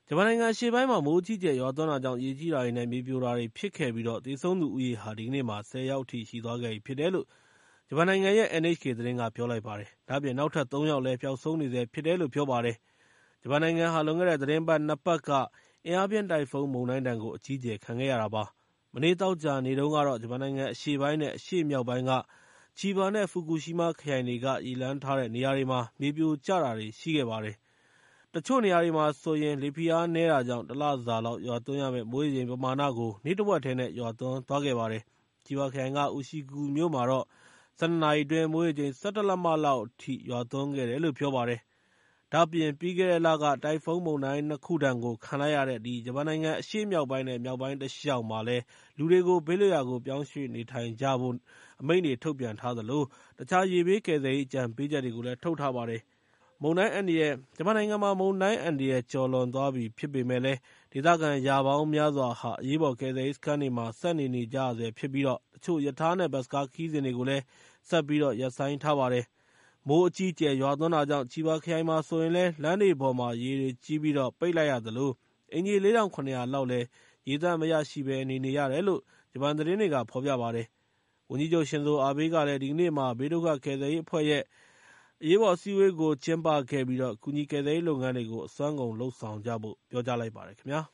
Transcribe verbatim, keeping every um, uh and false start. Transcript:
ဂျပန်နိုင်ငံအရှေ့ပိုင်းမှာမိုးကြီးကျယ်ရွာသွန်းတာကြောင့်ရေကြီးတာတွေနဲ့မြေပြိုတာတွေဖြစ်ခဲ့ပြီးတော့သေဆုံးသူဦးရေဟာဒီကနေ့မှာဆယ်ယောက်အထိရှိသွားခဲ့ပြီဖြစ်တယ်လို့ဂျပန်နိုင်ငံရဲ့ N H K သတင်းကပြောလိုက်ပါတယ်။ဒါ့အပြင်နောက်ထပ်သုံးယောက်လည်းပျောက်ဆုံးနေဆဲဖြစ်တယ်လို့ပြောပါတယ်။ဂျပန်နိုင်ငံဟာလွန်ခဲ့တဲ့သတင်းပတ်နှစ်ပတ်ကအင်အားပြင်းတိုင်ဖုန်းမုန်တိုင်းဒဏ်ကိုအကြီးအကျယ်ခံခဲ့ရတာပါ။မနေ့သောကြာနေ့တုန်းကတော့ဂျပန်နိုင်ငံအရှေ့ပိုင်းနဲ့အရှေ့မြောက်ပိုင်းကချီဘာနဲ့ဖူကူရှီမာခရိုင်တွေကရေလွှမ်းထားတဲ့နေရာတွေမှာမြေပြိုကျတာတွေရှိခဲ့ပါတယ်။တချို့နေရာတွေမှာဆိုရင်လေဖိအားနည်းတာကြောင့်တလစာလောက်ရွာသွန်းရမယ့်မိုးရေချိန်ပမာဏကိုနေ့တစ်ဝက်ထဲနဲ့ရွာသွန်းသွားခဲ့ပါတယ်။ချီဘာခရိုင်ကဥရှီဂူမြို့မှာတော့၁၂နာရီအတွင်းမိုးရေချိန်၁၁လက်မလောက်အထိရွာသွန်းခဲ့တယ်လို့ပြောပါတယ်။ဒါ့အပြင်ပြီးခဲ့တဲ့လကတိုင်ဖုန်းမုန်တိုင်းနှစ်ခုဒဏ်ကိုခံလိုက်ရတဲ့ဂျပန်နိုင်ငံအရှေ့မြောက်ပိုင်းနဲ့မြောက်ပိုင်းတလျှောက်မှာလည်းလူတွေကိုဘေးလွတ်ရာကိုပြောင်းရွှေ့နေထိုင်ကြဖို့အမိန့်တွေထုတ်ပြန်ထားသလိုတခြားရေဘေးကယ်ဆယ်ရေးအကြံပေးချက်တွေကိုလည်းထုတ်ထားပါတယ်။မုန်တိုင်းအန္တရာယ်ဂျပန်နိုင်ငံမှာမုန်တိုင်းအန္တရာယ်ကျော်လွန်သွားပြီဖြစ်ပေမယ့်လည်းဒေသခံရာပေါင်းများစွာဟာအရေးပေါ်ကယ်ဆယ်ရေးစခန်းတွေမှာဆက်နေနေကြရဆဲဖြစ်ပြီးတော့တချို့ရထားနဲ့ဘတ်စ်ကားခရီးစဉ်တွေကိုလည်းဆက်ပြီးတော့ရပ်ဆိုင်းထားပါတယ်။မိုးအကြီးအကျယ်ရွာသွန်းတာကြောင့်ချီဘာခရိုင်မှာဆိုရင်လည်းလမ်းတွေပေါ်မှာရေတွေကြီးပြီးတော့ပိတ်လိုက်ရသလိုအိမ်ခြေလေးထောင်ခုနှစ်ရာလောက်လည်းရေသန့်မရရှိဘဲနေနေရတယ်လို့ဂျပန်သတင်းတွေကဖော်ပြပါတယ်။ဝန်ကြီးချုပ်ရှင်ဇိုအာဘေးကလည်းဒီကနေ့မှာဘေးဒုက္ခကယ်ဆယ်ရေးအဖွဲ့ရဲ့အရေးပေါ်အစည်းအဝေးကိုကျင်းပခဲ့ပြီးတော့ကူညီကယ်ဆယ်ရေးလုပ်ငန်းတွေကိုအစွမ်းကုန်လုပ်ဆောင်ကြဖို့ပြောကြားလိုက်ပါတယ်ခင်ဗျာ။